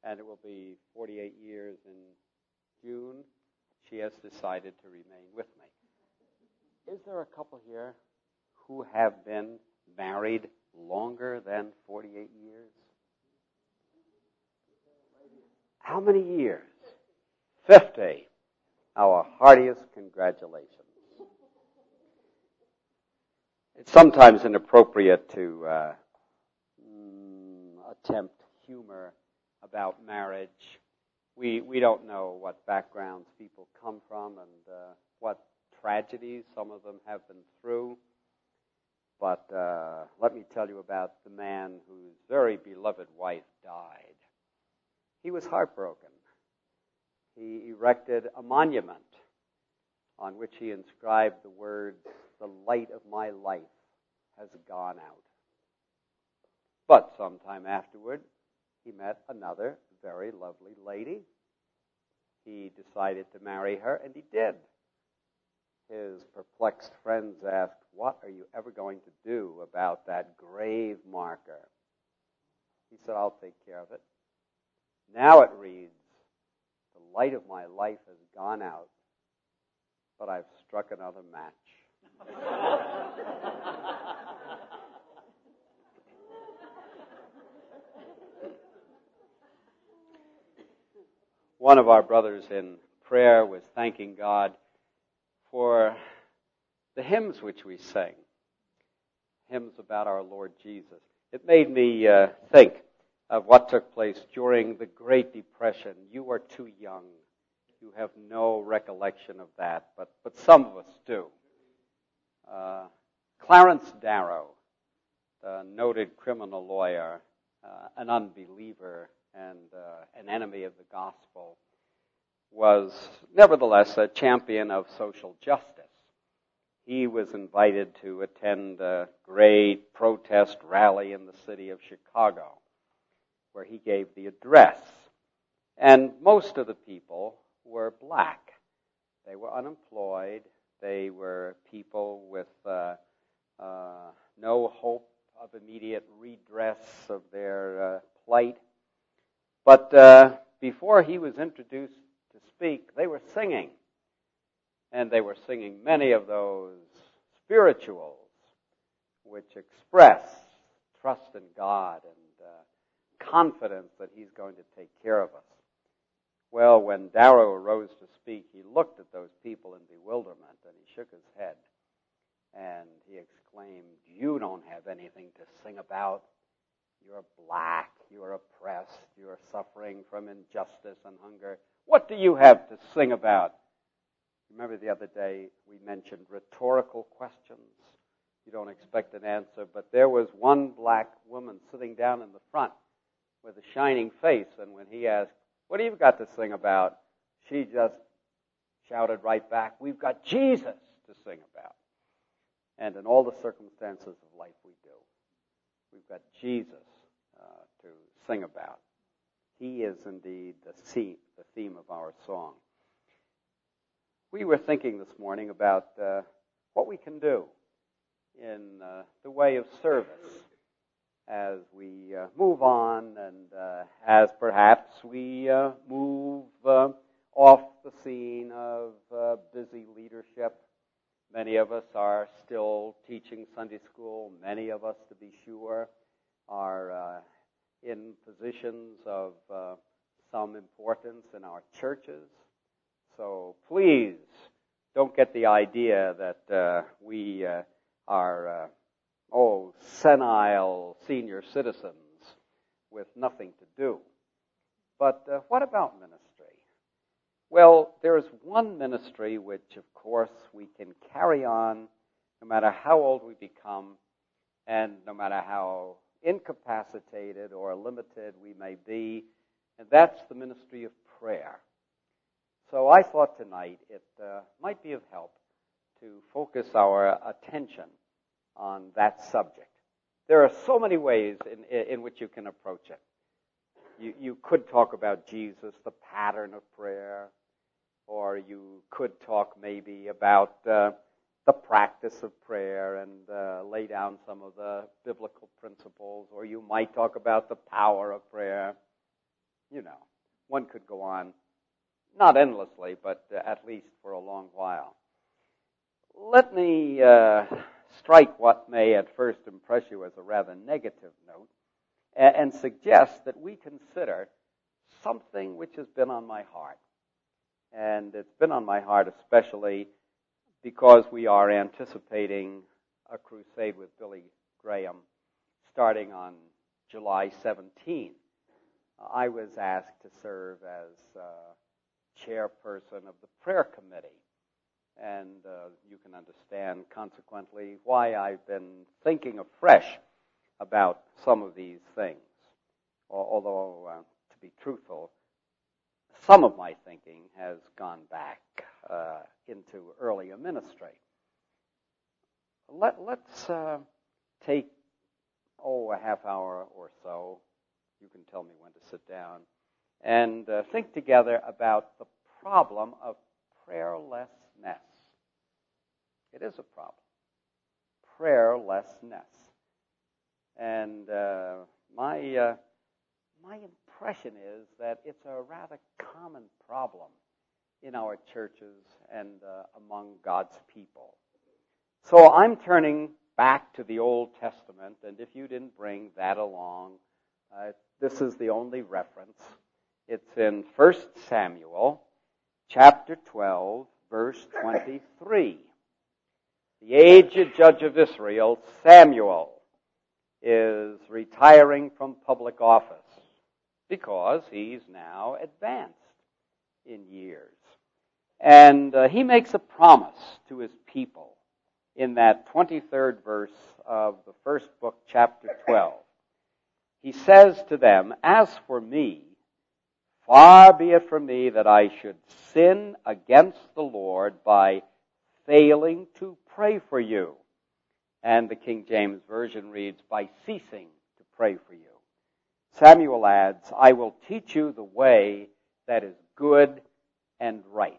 and it will be 48 years in June. She has decided to remain with me. Is there a couple here who have been married longer than 48 years? How many years? 50. Our heartiest congratulations. It's sometimes inappropriate to attempt humor about marriage. We don't know what backgrounds people come from and what tragedies some of them have been through. But let me tell you about the man whose very beloved wife died. He was heartbroken. He erected a monument on which he inscribed the words, "The light of my life has gone out." But sometime afterward, he met another very lovely lady. He decided to marry her, and he did. His perplexed friends asked, "What are you ever going to do about that grave marker?" He said, "I'll take care of it." Now it reads, "The light of my life has gone out, but I've struck another match." One of our brothers in prayer was thanking God for the hymns which we sing, hymns about our Lord Jesus. It made me think of what took place during the Great Depression. You are too young. You have no recollection of that, but some of us do. Clarence Darrow, the noted criminal lawyer, an unbeliever and an enemy of the gospel, was nevertheless a champion of social justice. He was invited to attend a great protest rally in the city of Chicago, where he gave the address. And most of the people were black. They were unemployed. They were people with no hope of immediate redress of their plight. But before he was introduced to speak, they were singing. And they were singing many of those spirituals which express trust in God and confidence that He's going to take care of us. Well, when Darrow arose to speak, he looked at those people in bewilderment and he shook his head and he exclaimed, "You don't have anything to sing about. You're black, you're oppressed, you're suffering from injustice and hunger. What do you have to sing about?" Remember the other day we mentioned rhetorical questions. You don't expect an answer, but there was one black woman sitting down in the front with a shining face, and when he asked, "What do you got to sing about?" she just shouted right back, "We've got Jesus to sing about." And in all the circumstances of life we do. We've got Jesus to sing about. He is indeed the theme of our song. We were thinking this morning about what we can do in the way of service as we move on and as perhaps we move off the scene of busy leadership. Many of us are still teaching Sunday school. Many of us, to be sure, are in positions of some importance in our churches. So please don't get the idea that we are senile senior citizens with nothing to do. But what about ministry? Well, there is one ministry which, of course, we can carry on no matter how old we become and no matter how incapacitated or limited we may be, and that's the ministry of prayer. So I thought tonight it might be of help to focus our attention on that subject. There are so many ways in which you can approach it. You could talk about Jesus, the pattern of prayer, or you could talk maybe about the practice of prayer and lay down some of the biblical principles, or you might talk about the power of prayer. one could go on, not endlessly, but at least for a long while. Let me strike what may at first impress you as a rather negative note and suggest that we consider something which has been on my heart. And it's been on my heart especially because we are anticipating a crusade with Billy Graham starting on July 17. I was asked to serve as chairperson of the prayer committee. And you can understand, consequently, why I've been thinking afresh about some of these things. Although, to be truthful, some of my thinking has gone back into earlier ministry. Let's take, a half hour or so. You can tell me when to sit down. And think together about the problem of prayerlessness. It is a problem. Prayerlessness. And my impression is that it's a rather common problem in our churches and among God's people. So I'm turning back to the Old Testament, and if you didn't bring that along, this is the only reference. It's in 1 Samuel, chapter 12, verse 23. The aged judge of Israel, Samuel, is retiring from public office because he's now advanced in years. And he makes a promise to his people in that 23rd verse of the first book, chapter 12. He says to them, "As for me, far be it from me that I should sin against the Lord by failing to pray for you." And the King James Version reads, "by ceasing to pray for you." Samuel adds, "I will teach you the way that is good and right."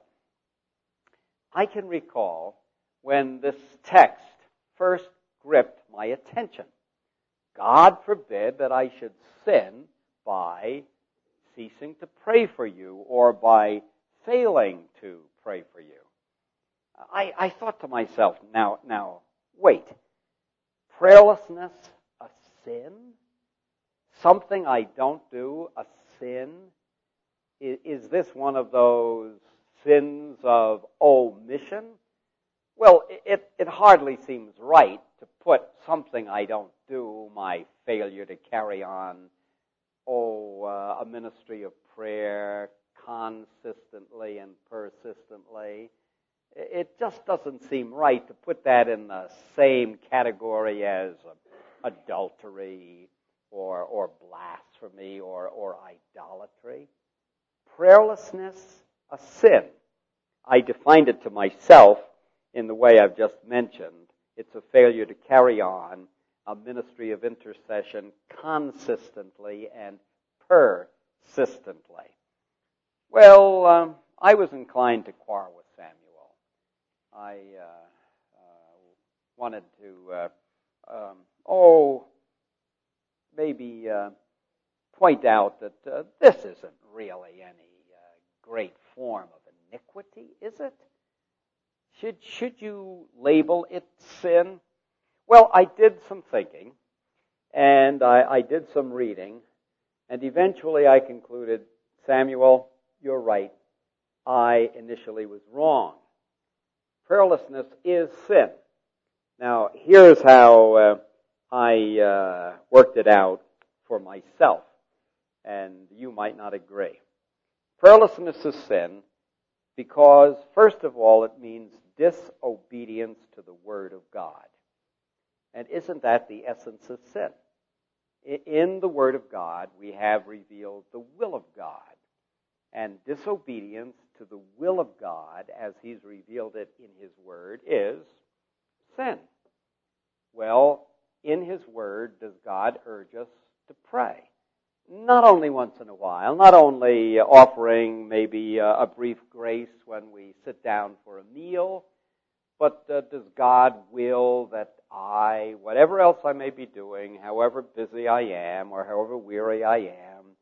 I can recall when this text first gripped my attention. God forbid that I should sin by ceasing to pray for you or by failing to pray for you. I thought to myself, now, wait. Prayerlessness, a sin? Something I don't do, a sin? Is this one of those sins of omission? Well, it hardly seems right to put something I don't do, my failure to carry on, a ministry of prayer consistently and persistently. It just doesn't seem right to put that in the same category as adultery or blasphemy or idolatry. Prayerlessness, a sin. I defined it to myself in the way I've just mentioned. It's a failure to carry on a ministry of intercession consistently and persistently. Well, I was inclined to quarrel with Samuel. I wanted to, maybe point out that this isn't really any great form of iniquity, is it? Should you label it sin? Well, I did some thinking, and I did some reading, and eventually I concluded, Samuel, you're right. I initially was wrong. Prayerlessness is sin. Now, here's how I worked it out for myself, and you might not agree. Prayerlessness is sin because, first of all, it means disobedience to the Word of God. And isn't that the essence of sin? In the Word of God, we have revealed the will of God. And disobedience to the will of God, as He's revealed it in His Word, is sin. Well, in His Word, does God urge us to pray? Not only once in a while, not only offering maybe a brief grace when we sit down for a meal, but does God will that I, whatever else I may be doing, however busy I am or however weary I am,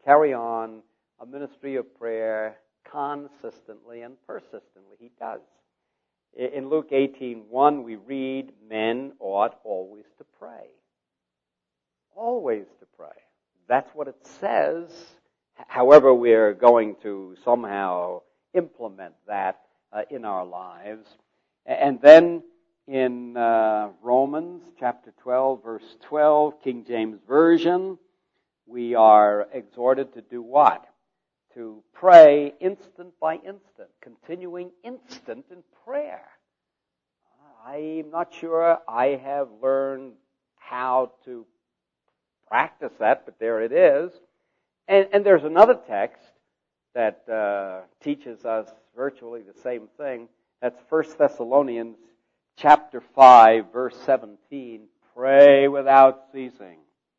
carry on a ministry of prayer consistently and persistently. He does. In Luke 18:1, we read, men ought always to pray. Always to pray. That's what it says. However, we're going to somehow implement that in our lives. And then in Romans chapter 12, verse 12, King James Version, we are exhorted to do what? To pray instant by instant, continuing instant in prayer. I'm not sure I have learned how to practice that, but there it is. And there's another text that teaches us virtually the same thing. That's 1 Thessalonians chapter 5, verse 17. Pray without ceasing.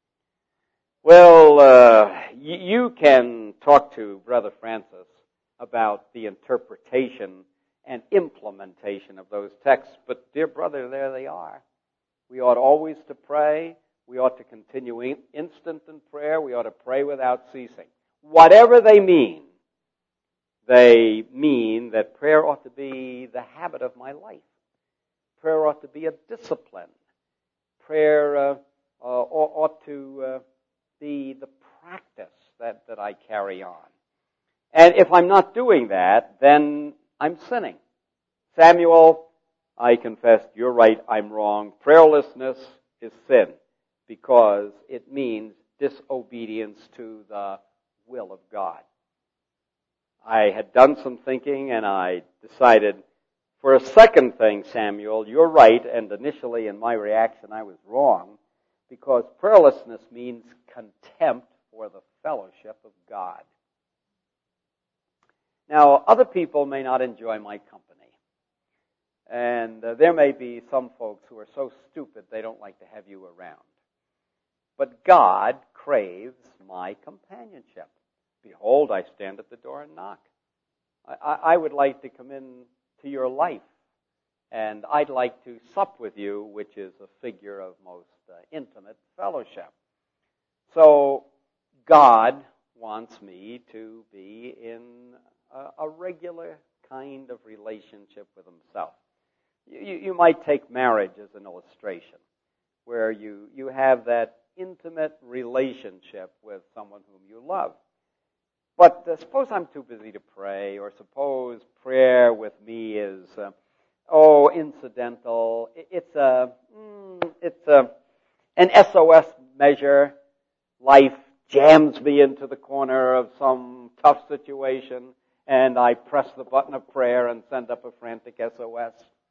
Well, you can talk to Brother Francis about the interpretation and implementation of those texts, but dear brother, there they are. We ought always to pray. We ought to continue instant in prayer. We ought to pray without ceasing. Whatever they mean that prayer ought to be the habit of my life. Prayer ought to be a discipline. Prayer ought to be the practice that I carry on. And if I'm not doing that, then I'm sinning. Samuel, I confess, you're right, I'm wrong. Prayerlessness is sin because it means disobedience to the will of God. I had done some thinking and I decided, for a second thing, Samuel, you're right, and initially in my reaction I was wrong, because prayerlessness means contempt for the fellowship of God. Now, other people may not enjoy my company. And there may be some folks who are so stupid they don't like to have you around. But God craves my companionship. Behold, I stand at the door and knock. I would like to come into your life. And I'd like to sup with you, which is a figure of most intimate fellowship. So God wants me to be in a regular kind of relationship with himself. You might take marriage as an illustration, where you have that intimate relationship with someone whom you love. But suppose I'm too busy to pray, or suppose prayer with me is incidental. It's an SOS measure. Life jams me into the corner of some tough situation, and I press the button of prayer and send up a frantic SOS.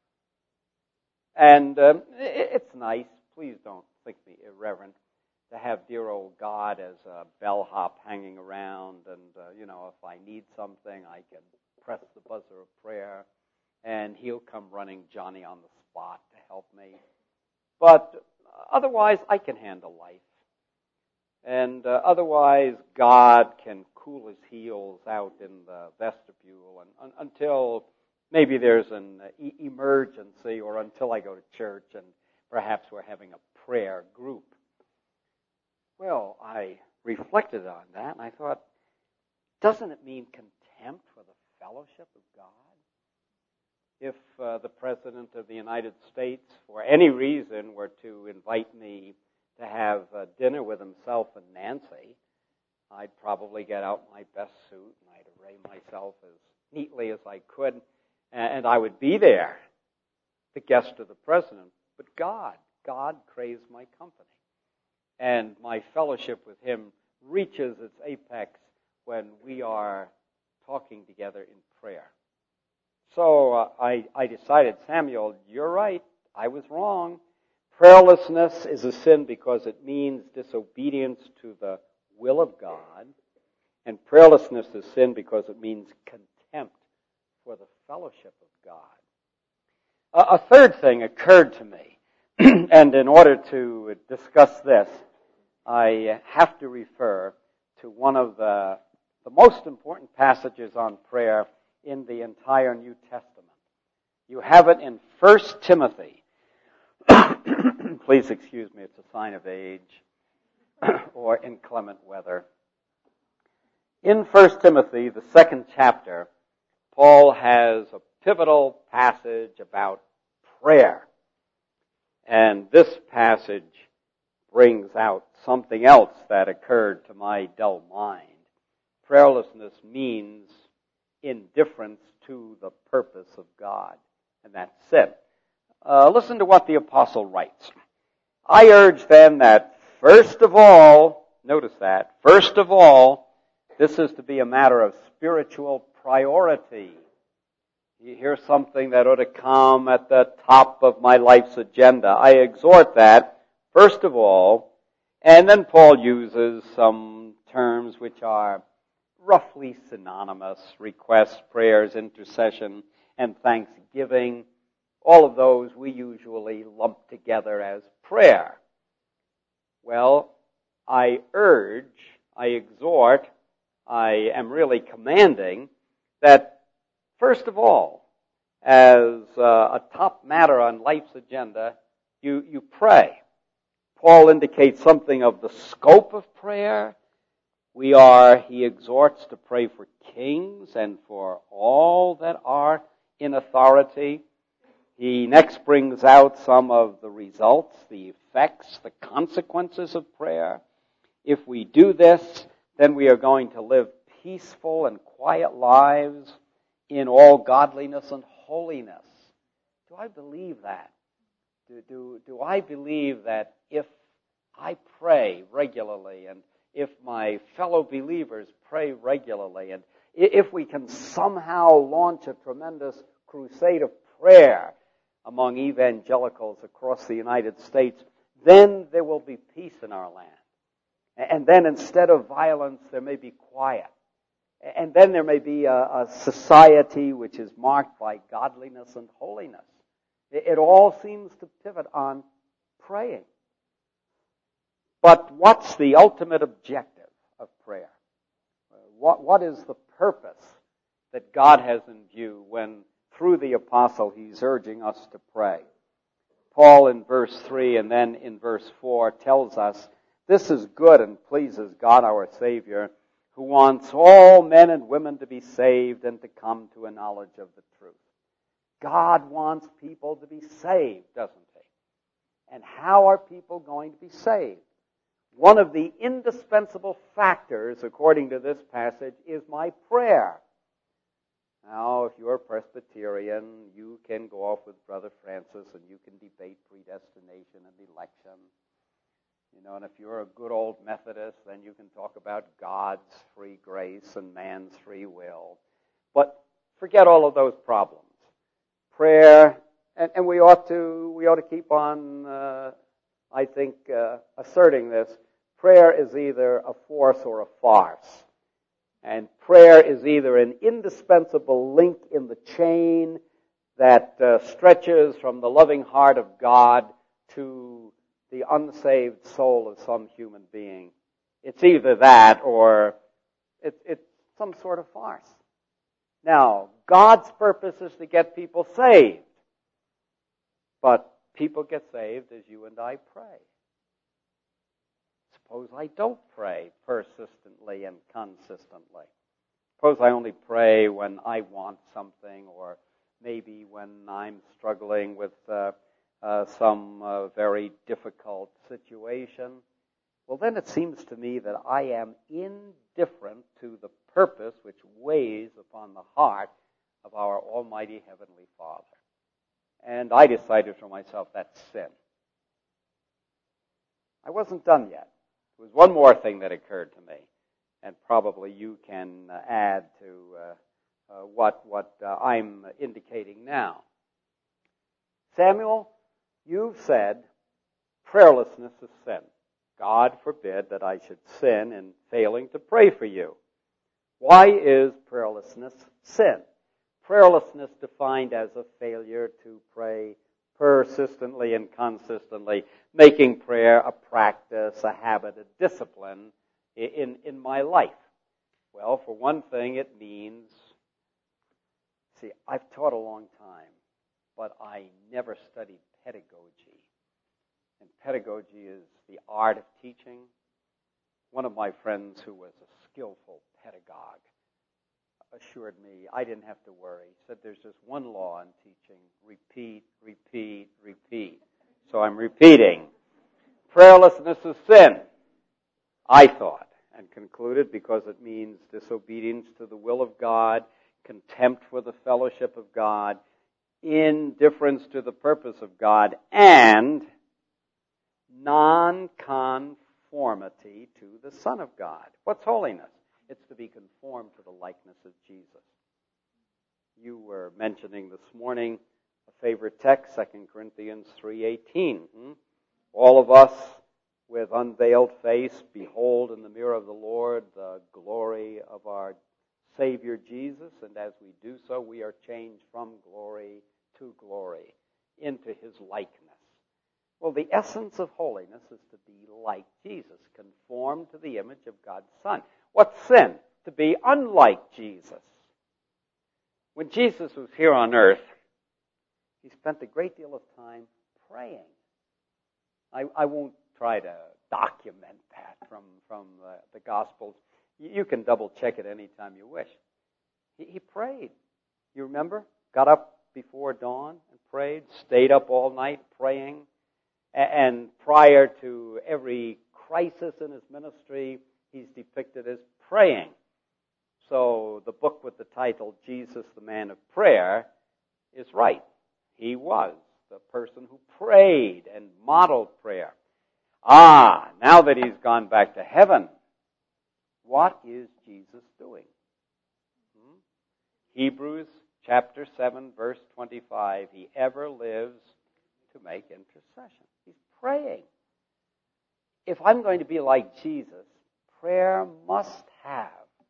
And it's nice, please don't think me irreverent, to have dear old God as a bellhop hanging around, and if I need something, I can press the buzzer of prayer, and he'll come running Johnny on the spot to help me. But otherwise, I can handle life. And otherwise, God can cool his heels out in the vestibule until maybe there's an emergency, or until I go to church and perhaps we're having a prayer group. Well, I reflected on that and I thought, doesn't it mean contempt for the fellowship of God? If the President of the United States, for any reason, were to invite me to have dinner with himself and Nancy, I'd probably get out my best suit and I'd array myself as neatly as I could, and I would be there, the guest of the President. But God craves my company. And my fellowship with him reaches its apex when we are talking together in prayer. So I decided, Samuel, you're right, I was wrong. Prayerlessness is a sin because it means disobedience to the will of God. And prayerlessness is sin because it means contempt for the fellowship of God. A third thing occurred to me, and in order to discuss this, I have to refer to one of the most important passages on prayer in the entire New Testament. You have it in 1 Timothy. Please excuse me, it's a sign of age or inclement weather. In 1 Timothy, the second chapter, Paul has a pivotal passage about prayer. And this passage brings out something else that occurred to my dull mind. Prayerlessness means indifference to the purpose of God, and that's sin. Listen to what the apostle writes. I urge then that first of all, notice that, first of all, this is to be a matter of spiritual priority. Here's something that ought to come at the top of my life's agenda. I exhort that, first of all, and then Paul uses some terms which are roughly synonymous: requests, prayers, intercession, and thanksgiving. All of those we usually lump together as prayer. Well, I urge, I exhort, I am really commanding that, first of all, as a top matter on life's agenda, you pray. Paul indicates something of the scope of prayer. He exhorts to pray for kings and for all that are in authority. He next brings out some of the results, the effects, the consequences of prayer. If we do this, then we are going to live peaceful and quiet lives in all godliness and holiness. Do I believe that? Do I believe that if I pray regularly, and if my fellow believers pray regularly, and if we can somehow launch a tremendous crusade of prayer among evangelicals across the United States, then there will be peace in our land. And then instead of violence, there may be quiet. And then there may be a society which is marked by godliness and holiness. It all seems to pivot on praying. But what's the ultimate objective of prayer? What is the purpose that God has in view when, through the apostle, he's urging us to pray? Paul in verse 3 and then in verse 4 tells us, this is good and pleases God our Savior, who wants all men and women to be saved and to come to a knowledge of the truth. God wants people to be saved, doesn't he? And how are people going to be saved? One of the indispensable factors, according to this passage, is my prayer. Now, if you're a Presbyterian, you can go off with Brother Francis and you can debate predestination and election. And if you're a good old Methodist, then you can talk about God's free grace and man's free will. But forget all of those problems. Prayer, and we ought to keep on, I think, asserting this. Prayer is either a force or a farce. And prayer is either an indispensable link in the chain that stretches from the loving heart of God to the unsaved soul of some human being. It's either that or it's some sort of farce. Now, God's purpose is to get people saved. But people get saved as you and I pray. Suppose I don't pray persistently and consistently. Suppose I only pray when I want something, or maybe when I'm struggling with some very difficult situation. Well, then it seems to me that I am indifferent to the purpose which weighs upon the heart of our Almighty Heavenly Father. And I decided for myself that's sin. I wasn't done yet. There was one more thing that occurred to me, and probably you can add to what I'm indicating now. Samuel, you've said prayerlessness is sin. God forbid that I should sin in failing to pray for you. Why is prayerlessness sin? Prayerlessness defined as a failure to pray persistently and consistently, making prayer a practice, a habit, a discipline in my life. Well, for one thing, it means, I've taught a long time, but I never studied pedagogy. And pedagogy is the art of teaching. One of my friends who was a skillful pedagogue, assured me I didn't have to worry. He said there's just one law in teaching: repeat, repeat, repeat. So I'm repeating. Prayerlessness is sin, I thought, and concluded because it means disobedience to the will of God, contempt for the fellowship of God, indifference to the purpose of God, and non-conformity to the Son of God. What's holiness? It's to be conformed to the likeness of Jesus. You were mentioning this morning a favorite text, 2 Corinthians 3:18. All of us with unveiled face behold in the mirror of the Lord the glory of our Savior Jesus, and as we do so, we are changed from glory to glory into His likeness. Well, the essence of holiness is to be like Jesus, conformed to the image of God's Son. What's sin? To be unlike Jesus. When Jesus was here on earth, He spent a great deal of time praying. I won't try to document that from the Gospels. You can double check it anytime you wish. He prayed. You remember? Got up before dawn and prayed, stayed up all night praying, and prior to every crisis in His ministry, He's depicted as praying. So the book with the title, Jesus, the Man of Prayer, is right. He was the person who prayed and modeled prayer. Now that He's gone back to heaven, what is Jesus doing? Hebrews chapter 7, verse 25, He ever lives to make intercession. He's praying. If I'm going to be like Jesus, prayer must have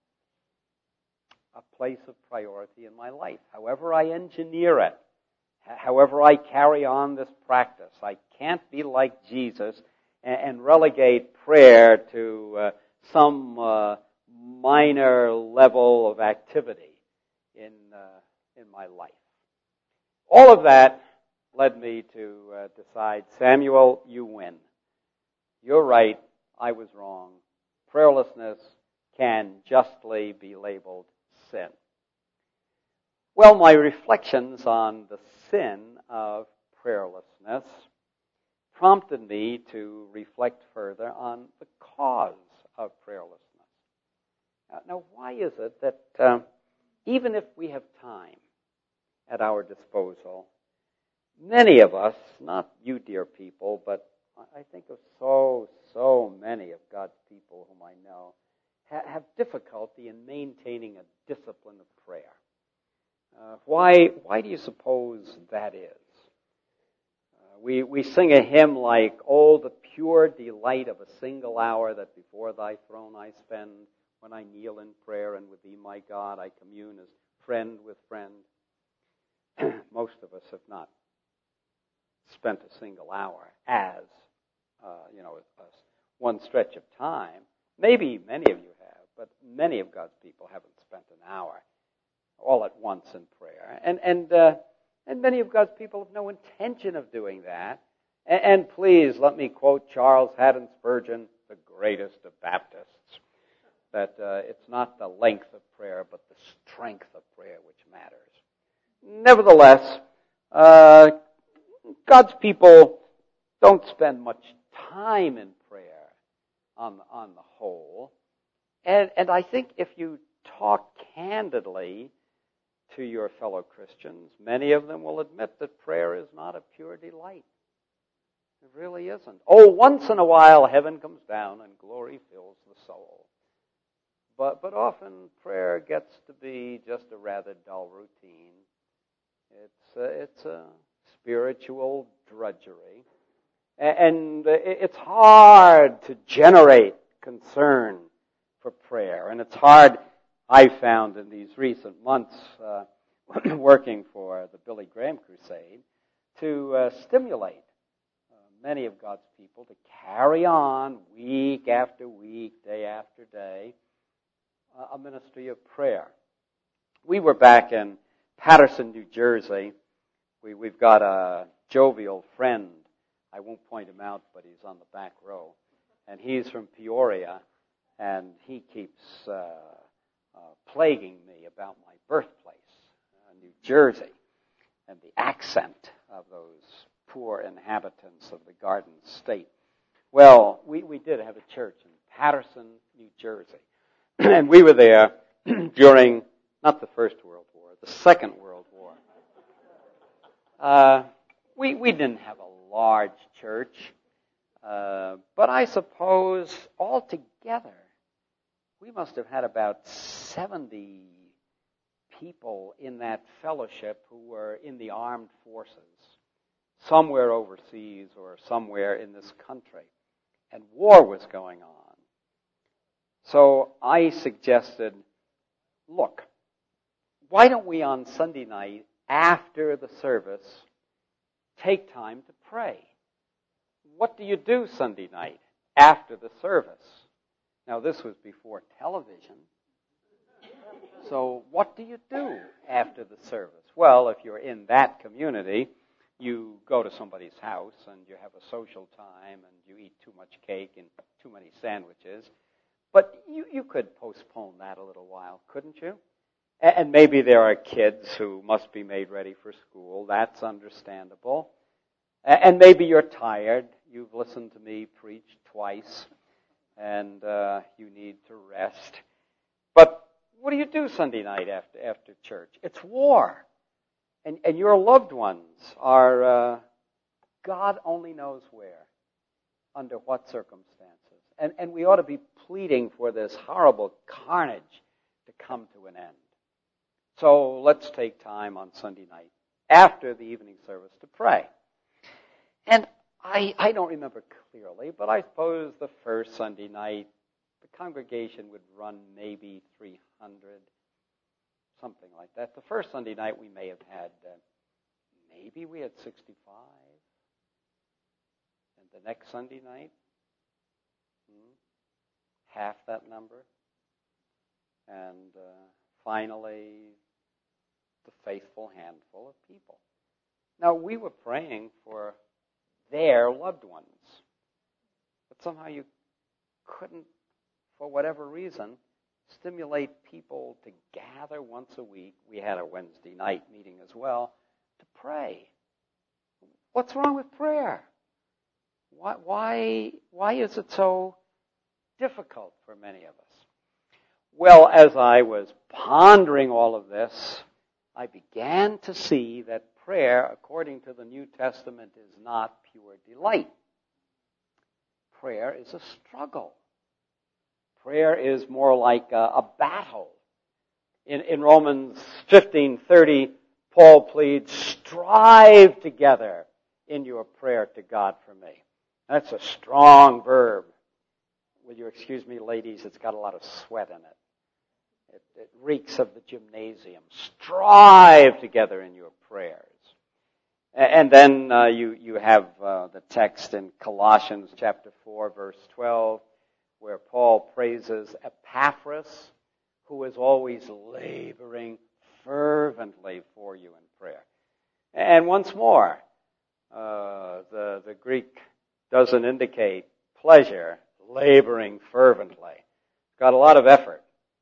a place of priority in my life. However I engineer it, however I carry on this practice, I can't be like Jesus and relegate prayer to some minor level of activity in my life. All of that led me to decide, Samuel, you win. You're right, I was wrong. Prayerlessness can justly be labeled sin. Well, my reflections on the sin of prayerlessness prompted me to reflect further on the cause of prayerlessness. Now, why is it that even if we have time at our disposal, many of us, not you dear people, but I think of so many of God's people whom I know, have difficulty in maintaining a discipline of prayer. Why do you suppose that is? We sing a hymn like, "Oh, the pure delight of a single hour that before thy throne I spend, when I kneel in prayer and with thee, my God, I commune as friend with friend." Most of us have not spent a single hour as, one stretch of time. Maybe many of you have, but many of God's people haven't spent an hour all at once in prayer. And many of God's people have no intention of doing that. And please, let me quote Charles Haddon Spurgeon, the greatest of Baptists, that it's not the length of prayer, but the strength of prayer which matters. Nevertheless, God's people don't spend much time in prayer on the whole. And I think if you talk candidly to your fellow Christians, many of them will admit that prayer is not a pure delight. It really isn't. Oh, once in a while heaven comes down and glory fills the soul. But often prayer gets to be just a rather dull routine. It's a spiritual drudgery. And it's hard to generate concern for prayer. And it's hard, I found in these recent months, working for the Billy Graham Crusade, to stimulate many of God's people to carry on week after week, day after day, a ministry of prayer. We were back in Paterson, New Jersey. We've got a jovial friend. I won't point him out, but he's on the back row. And he's from Peoria, and he keeps plaguing me about my birthplace, New Jersey, and the accent of those poor inhabitants of the Garden State. Well, we did have a church in Paterson, New Jersey. And we were there during, not the First World War, the Second World War. We didn't have a large church, but I suppose altogether we must have had about 70 people in that fellowship who were in the armed forces, somewhere overseas or somewhere in this country. And war was going on. So I suggested, look, why don't we on Sunday night, after the service, take time to pray? What do you do Sunday night after the service? Now, this was before television. So what do you do after the service? Well, if you're in that community, you go to somebody's house and you have a social time and you eat too much cake and too many sandwiches. But you could postpone that a little while, couldn't you? And maybe there are kids who must be made ready for school. That's understandable. And maybe you're tired. You've listened to me preach twice, and you need to rest. But what do you do Sunday night after church? It's war. And your loved ones are, God only knows where, under what circumstances. And we ought to be pleading for this horrible carnage to come to an end. So let's take time on Sunday night, after the evening service, to pray. And I don't remember clearly, but I suppose the first Sunday night, the congregation would run maybe 300, something like that. The first Sunday night we may have had, maybe we had 65. And the next Sunday night, half that number. And finally, the faithful handful of people. Now, we were praying for their loved ones. But somehow you couldn't, for whatever reason, stimulate people to gather once a week. We had a Wednesday night meeting as well, to pray. What's wrong with prayer? Why is it so difficult for many of us? Well, as I was pondering all of this, I began to see that prayer, according to the New Testament, is not pure delight. Prayer is a struggle. Prayer is more like a battle. In Romans 15:30, Paul pleads, strive together in your prayer to God for me. That's a strong verb. Will you excuse me, ladies? It's got a lot of sweat in it. It reeks of the gymnasium. Strive together in your prayers. And then you have the text in Colossians chapter 4, verse 12, where Paul praises Epaphras, who is always laboring fervently for you in prayer. And once more, the Greek doesn't indicate pleasure, laboring fervently. It's got a lot of effort.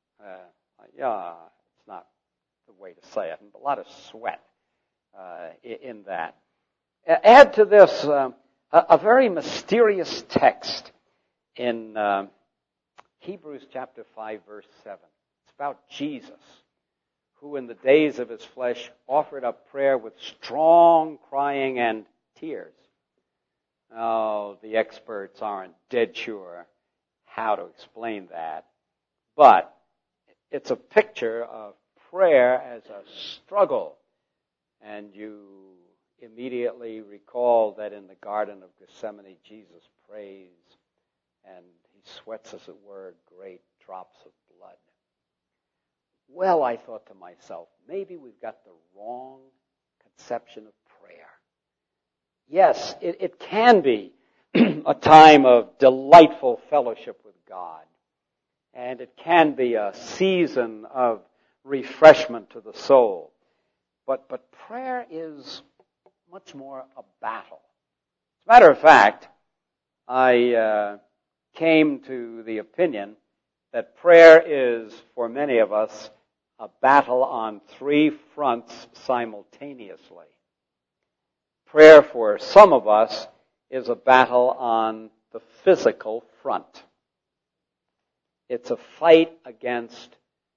It's not the way to say it, but a lot of sweat in that. Add to this a very mysterious text in Hebrews chapter 5, verse 7. It's about Jesus, who in the days of his flesh offered up prayer with strong crying and tears. Oh, the experts aren't dead sure how to explain that, but it's a picture of prayer as a struggle. And you immediately recall that in the Garden of Gethsemane, Jesus prays, and he sweats, as it were, great drops of blood. Well, I thought to myself, maybe we've got the wrong conception of prayer. Yes, it can be a time of delightful fellowship with God. And it can be a season of refreshment to the soul. But prayer is much more a battle. As a matter of fact, I came to the opinion that prayer is, for many of us, a battle on three fronts simultaneously. Prayer for some of us is a battle on the physical front. It's a fight against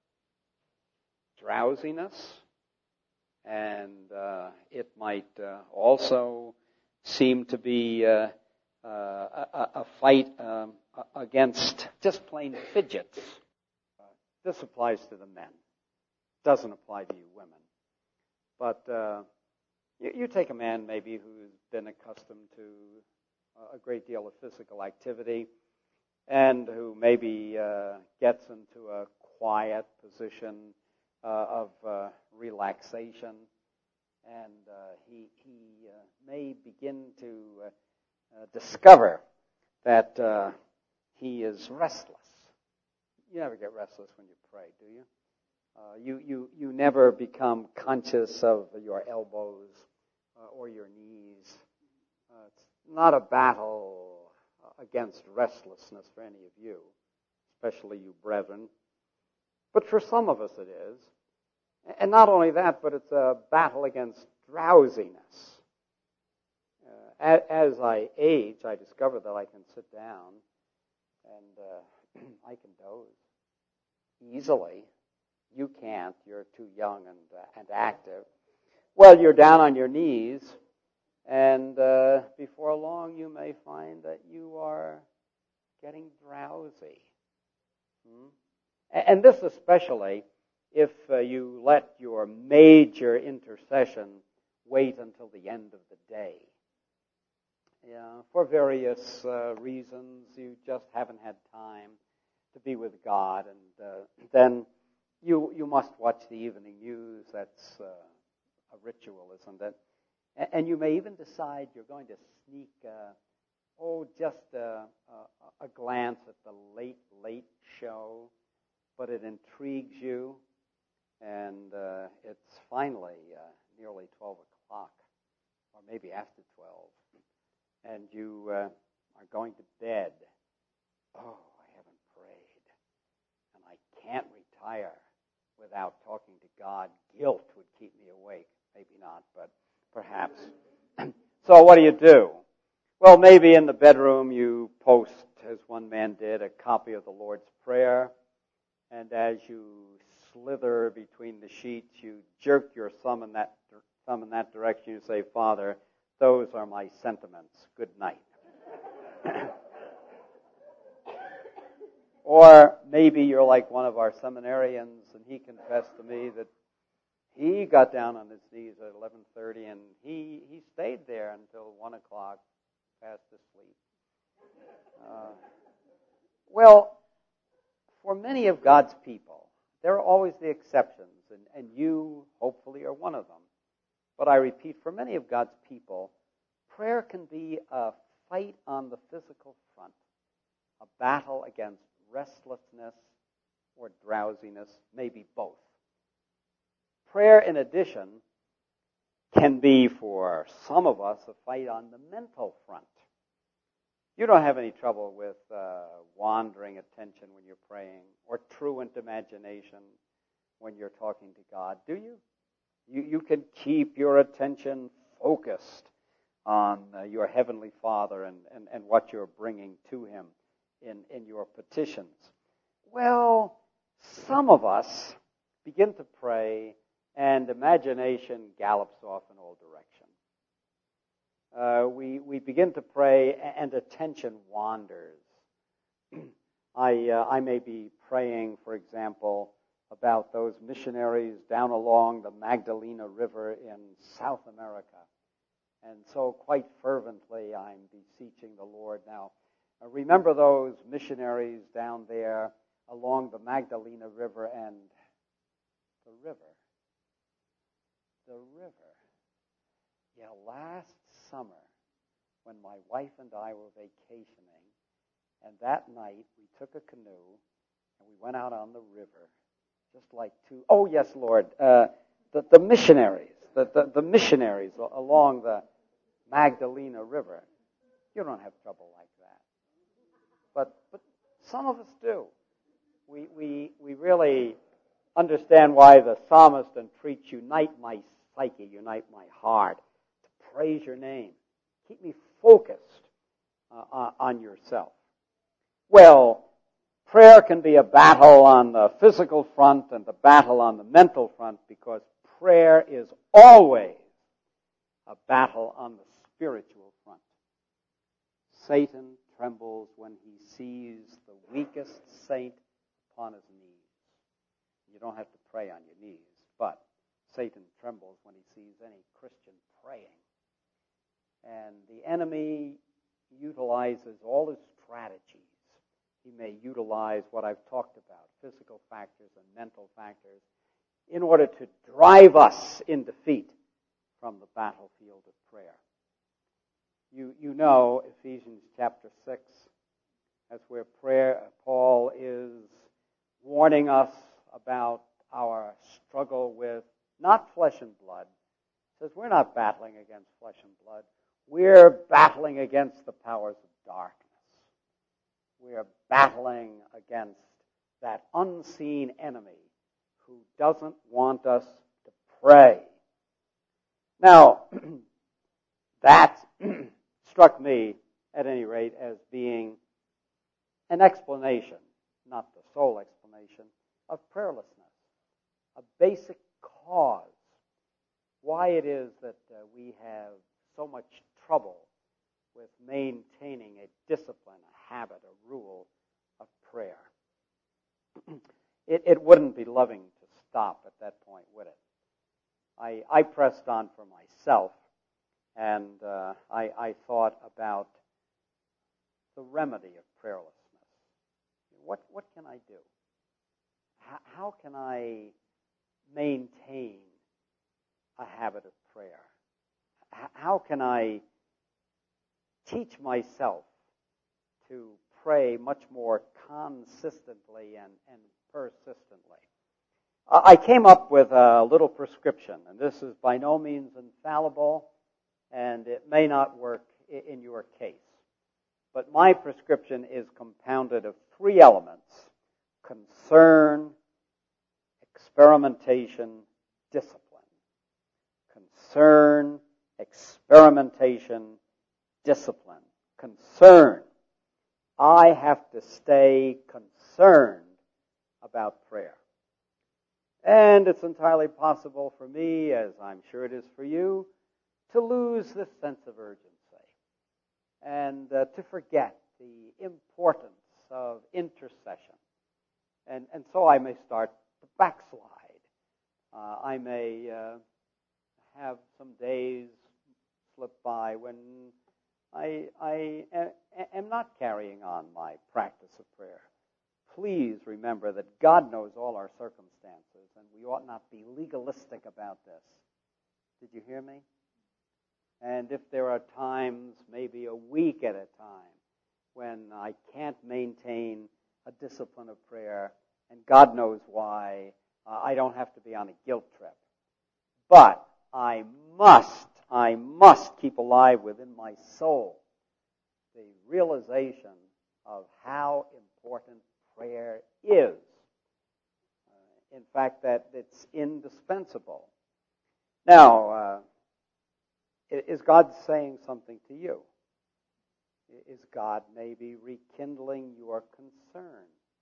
drowsiness, and it might also seem to be a fight against just plain fidgets. This applies to the men. Doesn't apply to you women. But you take a man maybe who's been accustomed to a great deal of physical activity and who maybe gets into a quiet position of relaxation, and he may begin to discover that he is restless. You never get restless when you pray, do you? You never become conscious of your elbows or your knees. It's not a battle against restlessness for any of you, especially you brethren. But for some of us it is. And not only that, but it's a battle against drowsiness. As I age, I discover that I can sit down and I can doze easily. You can't. You're too young and active. Well, you're down on your knees, and before long you may find that you are getting drowsy. And this especially if you let your major intercession wait until the end of the day. For various reasons, you just haven't had time to be with God, and then you must watch the evening news. That's a ritual, isn't it? And you may even decide you're going to sneak, just a glance at the late show, but it intrigues you, and it's finally nearly 12 o'clock, or maybe after 12, and you are going to bed. Oh, I haven't prayed, and I can't retire without talking to God. Guilt would keep me awake. Maybe not, but perhaps. So what do? Well, maybe in the bedroom you post, as one man did, a copy of the Lord's Prayer, and as you slither between the sheets, you jerk your thumb in that direction. You say, "Father, those are my sentiments. Good night." Or maybe you're like one of our seminarians, and he confessed to me that he got down on his knees at 11:30, and he stayed there until 1 o'clock, fast asleep. Well, for many of God's people, there are always the exceptions, and you hopefully are one of them. But I repeat, for many of God's people, prayer can be a fight on the physical front, a battle against restlessness or drowsiness, maybe both. Prayer, in addition, can be, for some of us, a fight on the mental front. You don't have any trouble with wandering attention when you're praying, or truant imagination when you're talking to God, do you? You can keep your attention focused on your Heavenly Father and what you're bringing to Him in your petitions. Well, some of us begin to pray and imagination gallops off in all directions. We begin to pray and attention wanders. I may be praying, for example, about those missionaries down along the Magdalena River in South America. And so quite fervently I'm beseeching the Lord. Now, remember those missionaries down there along the Magdalena River and the river. The river. Yeah, last summer when my wife and I were vacationing, and that night we took a canoe and we went out on the river, just like two. Oh yes, Lord, the missionaries, the missionaries along the Magdalena River. You don't have trouble like that, but some of us do. we really understand why the psalmist entreats, unite my psyche, unite my heart, to praise your name. Keep me focused on yourself. Well, prayer can be a battle on the physical front and a battle on the mental front, because prayer is always a battle on the spiritual front. Satan trembles when he sees the weakest saint upon his knees. You don't have to pray on your knees, but Satan trembles when he sees any Christian praying. And the enemy utilizes all his strategies. He may utilize what I've talked about, physical factors and mental factors, in order to drive us in defeat from the battlefield of prayer. You know Ephesians chapter 6, that's where Paul is warning us about our struggle with not flesh and blood. He says we're not battling against flesh and blood. We're battling against the powers of darkness. We are battling against that unseen enemy who doesn't want us to pray. Now, that struck me, at any rate, as being an explanation, not the sole explanation, of prayerlessness, a basic cause why it is that we have so much trouble with maintaining a discipline, a habit, a rule of prayer. It wouldn't be loving to stop at that point, would it? I pressed on for myself, and I thought about the remedy of prayerlessness. What can I do? How can I maintain a habit of prayer? How can I teach myself to pray much more consistently and persistently? I came up with a little prescription, and this is by no means infallible, and it may not work in your case. But my prescription is compounded of three elements: concern, experimentation, discipline. Concern, experimentation, discipline. Concern. I have to stay concerned about prayer. And it's entirely possible for me, as I'm sure it is for you, to lose this sense of urgency and to forget the importance of intercession. And so I may start to backslide. I may have some days slip by when I am not carrying on my practice of prayer. Please remember that God knows all our circumstances, and we ought not be legalistic about this. Did you hear me? And if there are times, maybe a week at a time, when I can't maintain a discipline of prayer, and God knows why, I don't have to be on a guilt trip. But I must keep alive within my soul the realization of how important prayer is. In fact, that it's indispensable. Now, is God saying something to you? Is God maybe rekindling your concern?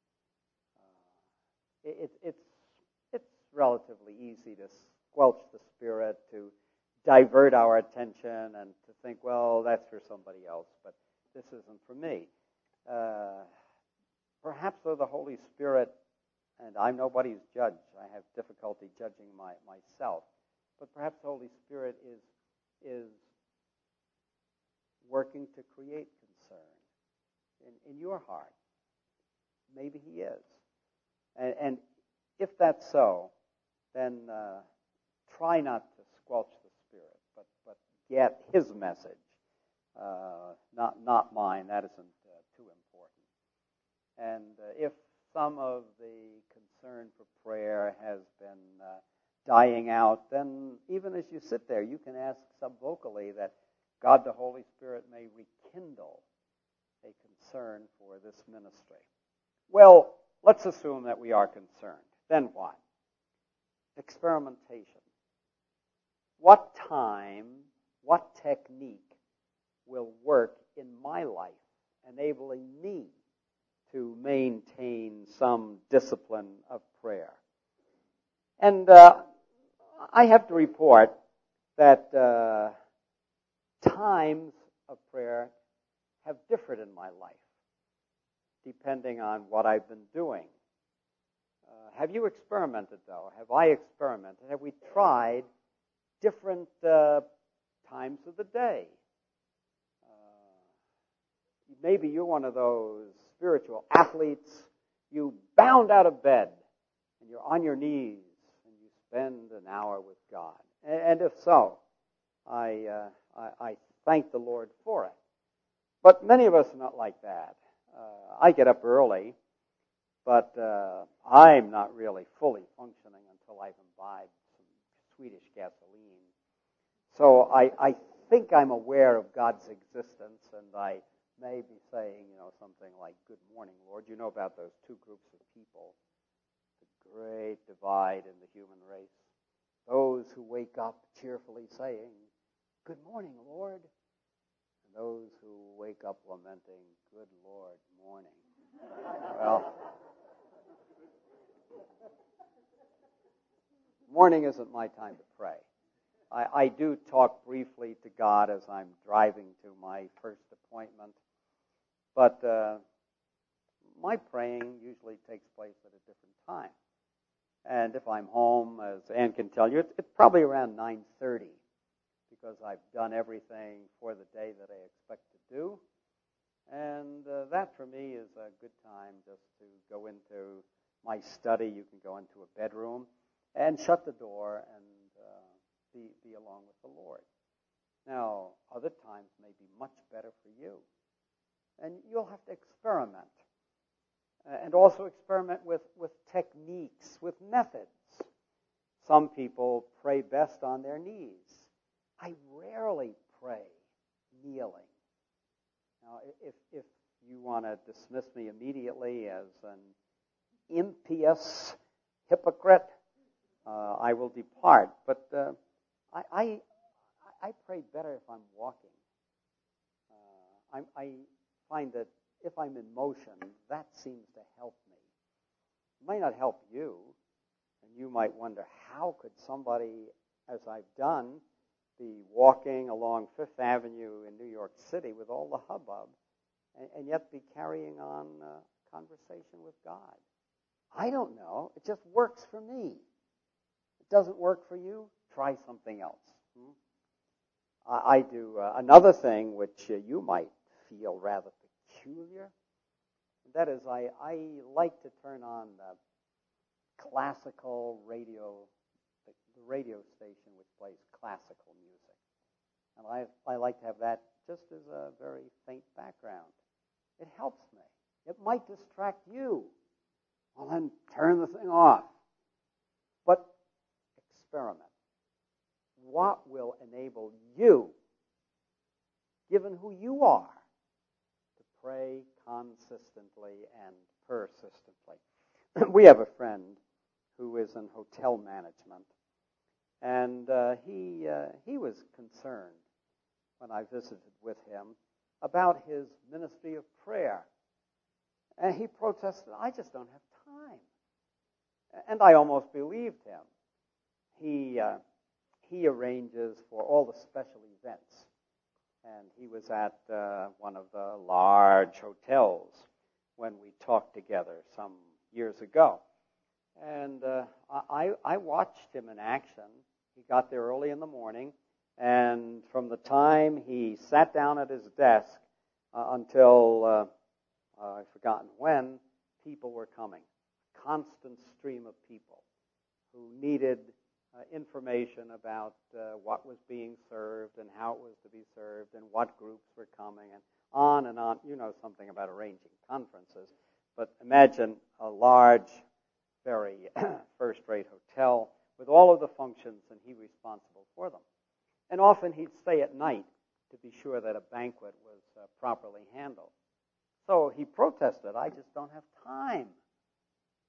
It's relatively easy to squelch the spirit, to divert our attention, and to think, well, that's for somebody else, but this isn't for me. Perhaps though the Holy Spirit, and I'm nobody's judge, I have difficulty judging myself, but perhaps the Holy Spirit is working to create concern in your heart. Maybe He is. And if that's so, then try not to squelch the Spirit, but get His message, not mine. That isn't too important. And if some of the concern for prayer has been dying out, then even as you sit there, you can ask subvocally that God the Holy Spirit may rekindle a concern for this ministry. Well, let's assume that we are concerned. Then what? Experimentation. What time, what technique will work in my life, enabling me to maintain some discipline of prayer? And I have to report that times of prayer have differed in my life, depending on what I've been doing. Have you experimented, though? Have I experimented? Have we tried different times of the day? Maybe you're one of those spiritual athletes. You bound out of bed, and you're on your knees, and you spend an hour with God. And if so, I thank the Lord for it. But many of us are not like that. I get up early, but I'm not really fully functioning until I've imbibed some Swedish gasoline. So I think I'm aware of God's existence, and I may be saying, something like, "Good morning, Lord." You know about those two groups of people, the great divide in the human race. Those who wake up cheerfully saying, "Good morning, Lord," and those who wake up lamenting, "Good Lord, morning." Well, morning isn't my time to pray. I do talk briefly to God as I'm driving to my first appointment, but my praying usually takes place at a different time. And if I'm home, as Ann can tell you, it's probably around 9:30, because I've done everything for the day that I expect to do. And that, for me, is a good time just to go into my study. You can go into a bedroom and shut the door and be alone with the Lord. Now, other times may be much better for you. And you'll have to experiment. And also experiment with techniques, with methods. Some people pray best on their knees. I rarely pray kneeling. Now, if you want to dismiss me immediately as an impious hypocrite, I will depart. But I pray better if I'm walking. I find that if I'm in motion, that seems to help me. It might not help you, and you might wonder, how could somebody, as I've done, be walking along Fifth Avenue in New York City with all the hubbub, and yet be carrying on a conversation with God? I don't know. It just works for me. It doesn't work for you? Try something else. I do another thing which you might feel rather peculiar. That is, I like to turn on the classical radio, the radio station which plays classical music. And I like to have that just as a very faint background. It helps me. It might distract you. Well, then turn the thing off. But experiment. What will enable you, given who you are, to pray consistently and persistently? We have a friend who is in hotel management, and he was concerned when I visited with him about his ministry of prayer. And he protested, "I just don't have time." And I almost believed him. He arranges for all the special events. And he was at one of the large hotels when we talked together some years ago. And I watched him in action. He got there early in the morning, and from the time he sat down at his desk until I've forgotten when, people were coming. A constant stream of people who needed information about what was being served and how it was to be served and what groups were coming and on and on. You know something about arranging conferences. But imagine a large, very first-rate hotel with all of the functions, and he responsible for them. And often he'd stay at night to be sure that a banquet was properly handled. So he protested, "I just don't have time."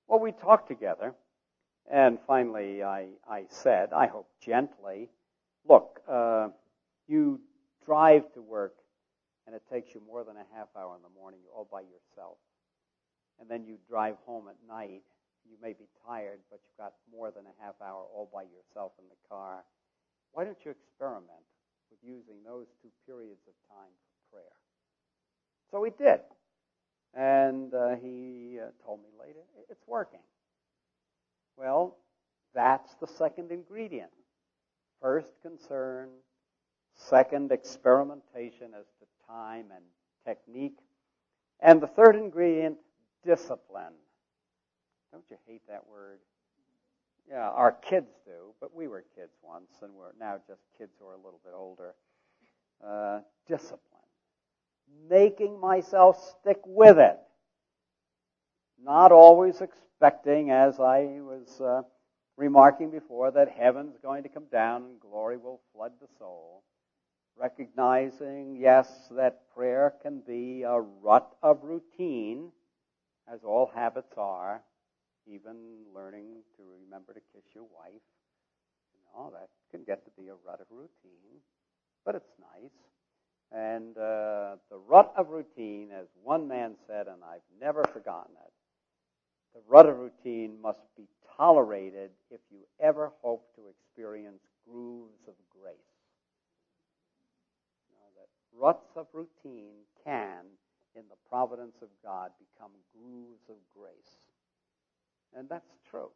Well, we talked together, and finally I said, I hope gently, look, you drive to work, and it takes you more than a half hour in the morning. You're all by yourself. And then you drive home at night. You may be tired, but you've got more than a half hour all by yourself in the car. Why don't you experiment with using those two periods of time for prayer? So we did. And he told me later, it's working. Well, that's the second ingredient. First, concern. Second, experimentation as to time and technique. And the third ingredient, discipline. Don't you hate that word? Yeah, our kids do, but we were kids once, and we're now just kids who are a little bit older. Discipline. Making myself stick with it. Not always expecting, as I was remarking before, that heaven's going to come down and glory will flood the soul. Recognizing, yes, that prayer can be a rut of routine, as all habits are, even learning to remember to kiss your wife. That can get to be a rut of routine, but it's nice. And the rut of routine, as one man said, and I've never forgotten it, the rut of routine must be tolerated if you ever hope to experience grooves of grace. That ruts of routine can, in the providence of God, become grooves of grace. And that's true.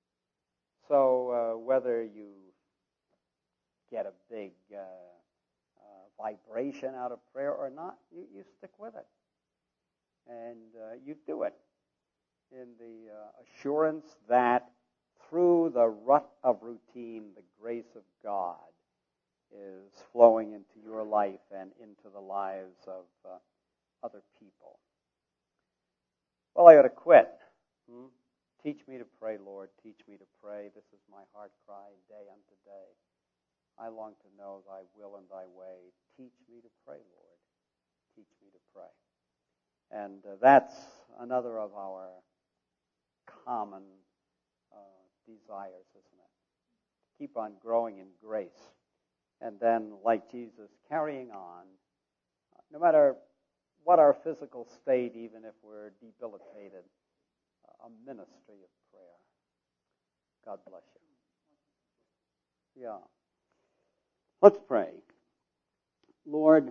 So whether you get a big vibration out of prayer or not, you stick with it. And you do it in the assurance that through the rut of routine, the grace of God is flowing into your life and into the lives of other people. Well, I ought to quit. Teach me to pray, Lord. Teach me to pray. This is my heart cry day unto day. I long to know thy will and thy way. Teach me to pray, Lord. Teach me to pray. And that's another of our common desires, isn't it? Keep on growing in grace. And then, like Jesus, carrying on, no matter what our physical state, even if we're debilitated, a ministry of prayer. God bless you. Yeah. Let's pray. Lord,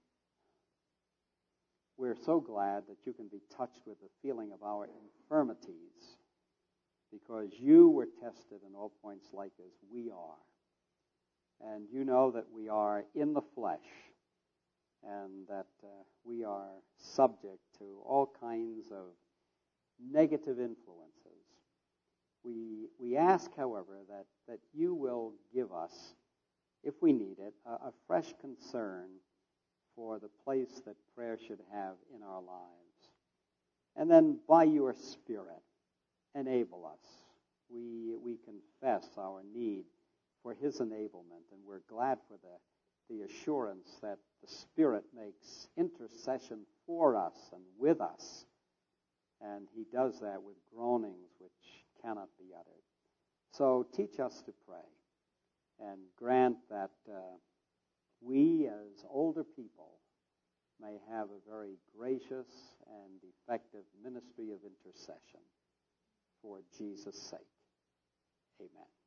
we're so glad that you can be touched with the feeling of our infirmities, because you were tested in all points like as we are. And you know that we are in the flesh, and that we are subject to all kinds of negative influences. We ask, however, that you will give us, if we need it, a fresh concern for the place that prayer should have in our lives. And then by your Spirit, enable us. We confess our need for his enablement, and we're glad for the assurance that the Spirit makes intercession for us and with us. And he does that with groanings which cannot be uttered. So teach us to pray, and grant that we as older people may have a very gracious and effective ministry of intercession for Jesus' sake. Amen.